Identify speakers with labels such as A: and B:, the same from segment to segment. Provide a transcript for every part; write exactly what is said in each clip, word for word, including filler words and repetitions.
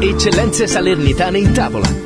A: eccellenze salernitane in tavola.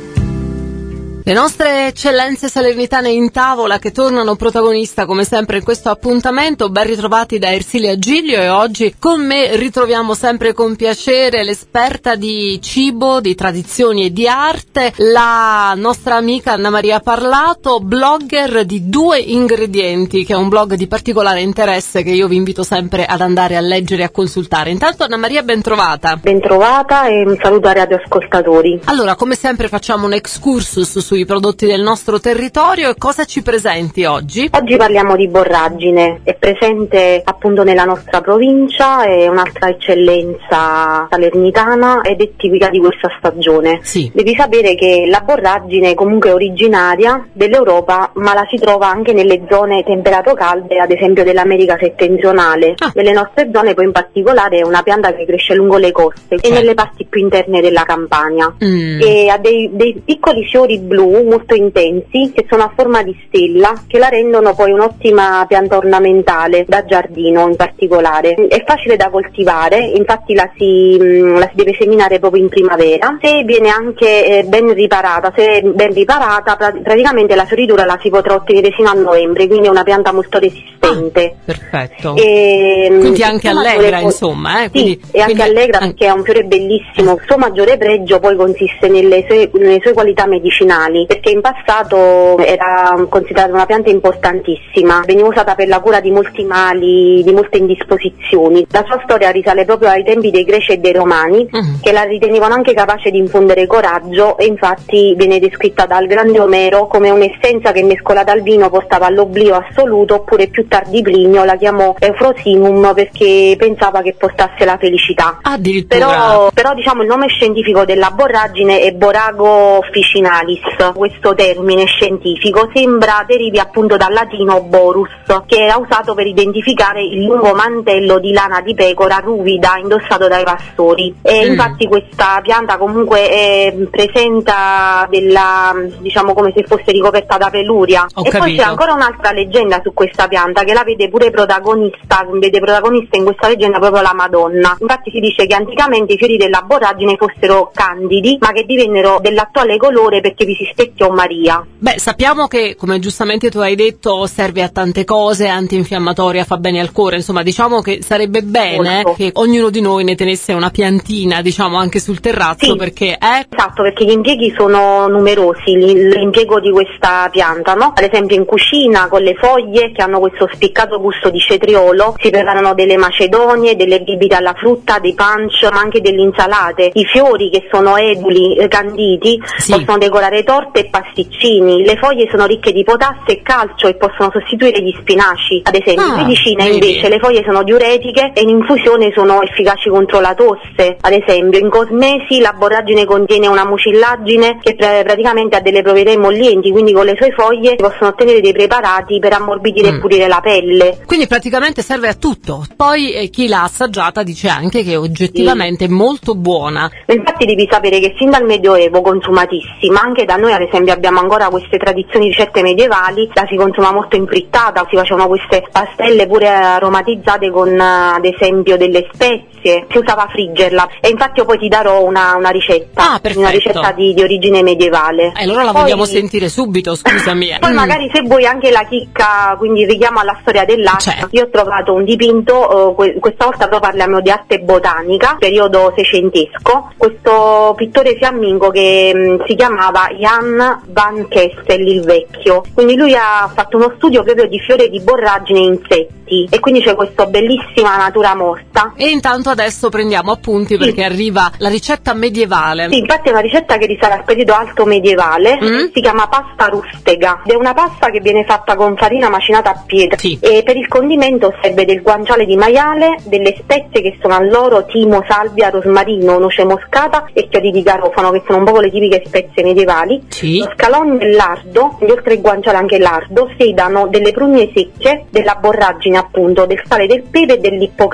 B: Le nostre eccellenze salernitane in tavola che tornano protagonista come sempre in questo appuntamento. Ben ritrovati da Ersilia Giglio, e oggi con me ritroviamo sempre con piacere l'esperta di cibo, di tradizioni e di arte, la nostra amica Anna Maria Parlato, blogger di Due Ingredienti, che è un blog di particolare interesse che io vi invito sempre ad andare a leggere e a consultare. Intanto Anna Maria, ben trovata.
C: Ben trovata e un saluto ai radioascoltatori.
B: Allora, come sempre facciamo un excursus su i prodotti del nostro territorio, e cosa ci presenti oggi?
C: Oggi parliamo di borragine, è presente appunto nella nostra provincia, è un'altra eccellenza salernitana ed è tipica di questa stagione.
B: Sì.
C: Devi sapere che la borragine comunque è originaria dell'Europa, ma la si trova anche nelle zone temperato-calde, ad esempio dell'America settentrionale.
B: Ah.
C: Nelle nostre zone poi in particolare è una pianta che cresce lungo le coste
B: Cioè.
C: e nelle parti più interne della Campania.
B: Mm.
C: E ha dei, dei piccoli fiori blu molto intensi che sono a forma di stella, che la rendono poi un'ottima pianta ornamentale da giardino in particolare. È facile da coltivare, infatti la si, mh, la si deve seminare proprio in primavera. Se viene anche eh, ben riparata, se è ben riparata pra- praticamente la fioritura la si potrà ottenere fino a novembre, quindi è una pianta molto resistente.
B: Ah, perfetto.
C: E,
B: quindi anche allegra,
C: po-
B: insomma. Eh?
C: Sì,
B: Quindi,
C: è anche
B: quindi...
C: allegra perché è un fiore bellissimo. Il suo maggiore pregio poi consiste nelle sue, nelle sue qualità medicinali, perché in passato era considerata una pianta importantissima, veniva usata per la cura di molti mali, di molte indisposizioni. La sua storia risale proprio ai tempi dei Greci e dei Romani,
B: Mm.
C: che la ritenevano anche capace di infondere coraggio, e infatti viene descritta dal grande Omero come un'essenza che mescolata al vino portava all'oblio assoluto, oppure più tardi Plinio la chiamò Eufrosimum perché pensava che portasse la felicità.
B: Addirittura.
C: Però, però diciamo il nome scientifico della borragine è Borago officinalis. Questo termine scientifico sembra derivi appunto dal latino borus, che era usato per identificare il lungo mantello di lana di pecora ruvida indossato dai pastori. E
B: Mm.
C: infatti questa pianta comunque è, presenta della, diciamo, come se fosse ricoperta da peluria.
B: Ho
C: e poi
B: capito.
C: c'è ancora un'altra leggenda su questa pianta che la vede pure protagonista, vede protagonista in questa leggenda proprio la Madonna. Infatti si dice che anticamente i fiori della borragine fossero candidi, ma che divennero dell'attuale colore perché vi si specchiò Maria.
B: Beh, sappiamo che, come giustamente tu hai detto, serve a tante cose, è antinfiammatoria, fa bene al cuore, insomma, diciamo che sarebbe bene
C: Molto.
B: che ognuno di noi ne tenesse una piantina, diciamo, anche sul terrazzo,
C: Sì.
B: perché è...
C: Esatto, perché gli impieghi sono numerosi, l- l'impiego di questa pianta, no? Ad esempio in cucina con le foglie che hanno questo spiccato gusto di cetriolo si preparano delle macedonie, delle bibite alla frutta, dei punch, ma anche delle insalate. I fiori, che sono eduli, eh, canditi,
B: Sì.
C: possono decorare torte e pasticcini. Le foglie sono ricche di potassio e calcio e possono sostituire gli spinaci. Ad esempio
B: Ah,
C: in medicina
B: vedi.
C: invece le foglie sono diuretiche e in infusione sono efficaci contro la tosse. Ad esempio in cosmesi la borragine contiene una mucillagine che pr- praticamente ha delle proprietà emollienti, quindi con le sue foglie si possono ottenere dei preparati per ammorbidire
B: Mm.
C: e pulire la pelle.
B: Quindi praticamente serve a tutto. Poi eh, chi l'ha assaggiata dice anche che è oggettivamente molto buona.
C: Infatti devi sapere che fin dal Medioevo consumatissima, anche da noi ad esempio abbiamo ancora queste tradizioni ricette medievali, la si consuma molto infrittata, si facevano queste pastelle pure aromatizzate con eh, ad esempio delle spezie, si usava a friggerla, e infatti io poi ti darò una, una ricetta,
B: Ah, perfetto.
C: una ricetta di, di origine medievale.
B: E allora la
C: Poi-
B: vogliamo sentire subito, scusami.
C: Poi
B: Mm.
C: magari se vuoi anche la chicca, quindi il richiamo alla storia dell'arte,
B: Certo.
C: io ho trovato un dipinto, eh, que- questa volta però parliamo di arte botanica, periodo seicentesco, questo pittore fiammingo che mh, si chiamava Jan van Kessel il Vecchio, quindi lui ha fatto uno studio proprio di fiori di borragine e insetti, e quindi c'è questa bellissima natura morta.
B: E intanto adesso prendiamo appunti perché arriva la ricetta medievale.
C: Sì, infatti è una ricetta che risale al periodo alto medievale,
B: Mm.
C: si chiama pasta rustega, ed è una pasta che viene fatta con farina macinata a pietra.
B: Sì.
C: E per il condimento serve del guanciale di maiale, delle spezie che sono alloro, timo, salvia, rosmarino, noce moscata e chiodi di garofano, che sono un po' le tipiche spezie medievali.
B: Sì.
C: Lo scalogno e il lardo, quindi oltre il guanciale anche il lardo, sedano delle prugne secche, della borragine appunto, del sale del pepe e dell'ippocrasso,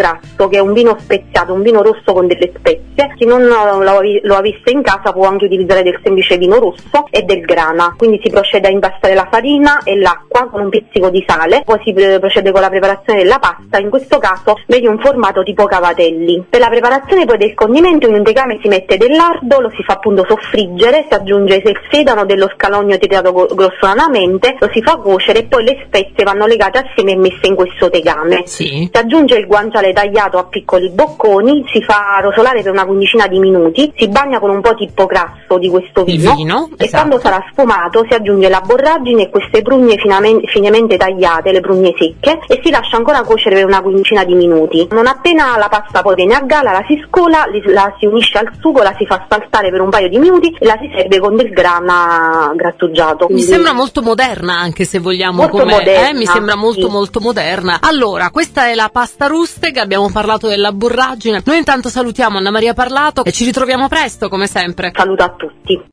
C: che è un vino speziato, un vino rosso con delle spezie. Chi non lo, lo ha visto in casa può anche utilizzare del semplice vino rosso e del grana. Quindi si procede a impastare la farina e l'acqua con un pizzico di sale, poi si procede con la preparazione della pasta, in questo caso vedi un formato tipo cavatelli. Per la preparazione poi del condimento in un tegame si mette del lardo, lo si fa appunto soffriggere, si aggiunge il sedano dello scalogno tritato grossolanamente, lo si fa cuocere e poi le spezie vanno legate assieme e messe in questo tegame.
B: Sì.
C: Si aggiunge il guanciale tagliato a piccoli bocconi, si fa rosolare per una quindicina di minuti, si bagna con un po' tipo grasso di questo vino,
B: vino
C: e
B: esatto.
C: quando sarà sfumato si aggiunge la borragine e queste prugne finamente, finemente tagliate, le prugne secche, e si lascia ancora cuocere per una quindicina di minuti. Non appena la pasta poi viene a galla, la si scola, la si unisce al sugo, la si fa saltare per un paio di minuti e la si serve con del grana grattugiato.
B: Mi sembra molto moderna, anche se vogliamo,
C: molto
B: come
C: moderna,
B: eh? mi sembra molto
C: sì.
B: molto moderna. Allora, questa è la pasta rustega, abbiamo parlato della borragine. Noi intanto salutiamo Anna Maria Parlato e ci ritroviamo presto come sempre.
C: Saluto a tutti.